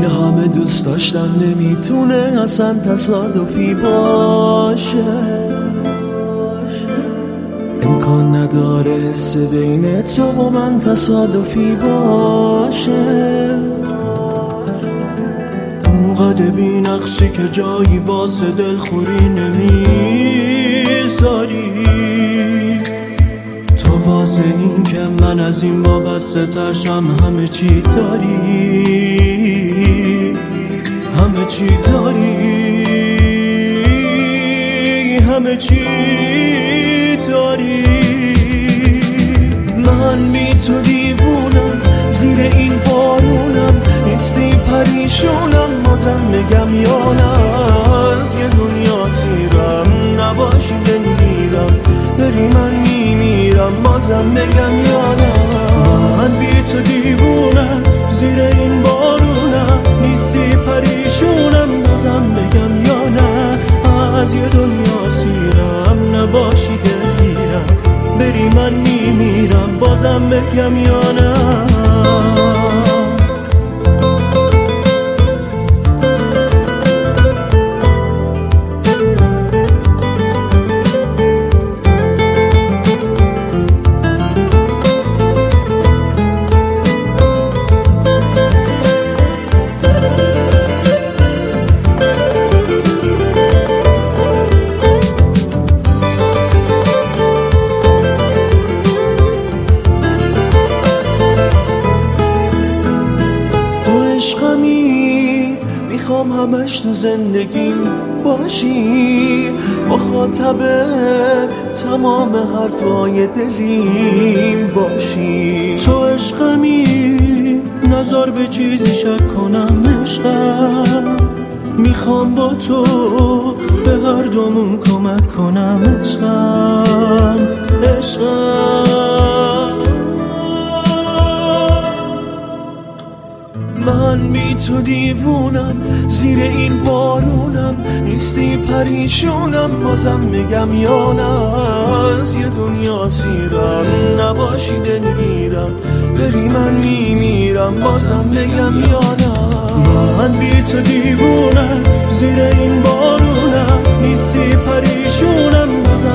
این همه دوست داشتن نمیتونه اصلا تصادفی باشه، امکان نداره حس بین تو و من تصادفی باشه. اونقدر بی نقصی که جایی واسه دلخوری نمیذاری، تو واسه این که من از این وابسته ترشم همه چی داری، همه چی داری، همه چی داری. من بی تو دیوونم، زیر این بارونم، نیستی پریشونم، بازم بگم یا نه از یه دنیا سیرم، نباشی دلگیرم، بری من میمیرم، بازم بگم یا نه. من بی تو دیوونم، زیر این بارونم، نیستی پریشونم، بازم بگم یا نه از یه دنیا سیرم، نباشی دلگیرم، بری من میمیرم، بازم بگم یا نه. میخوام همش تو زندگیم باشی، مخاطب تمام حرفای دلیم باشی. تو عشقمی، نظر به چیزی شک کنم عشقم، میخوام با تو به هر دومون کمک کنم عشقم، عشقم. من بی تو دیوونم، زیر این بارونم، نیستی پریشونم، بازم میگم یا نه از یه دنیا سیرم، نباشی دلگیرم، بری من میمیرم، بازم بگم یا نه. من بی تو دیوونم، زیر این بارونم، نیستی پریشونم، بازم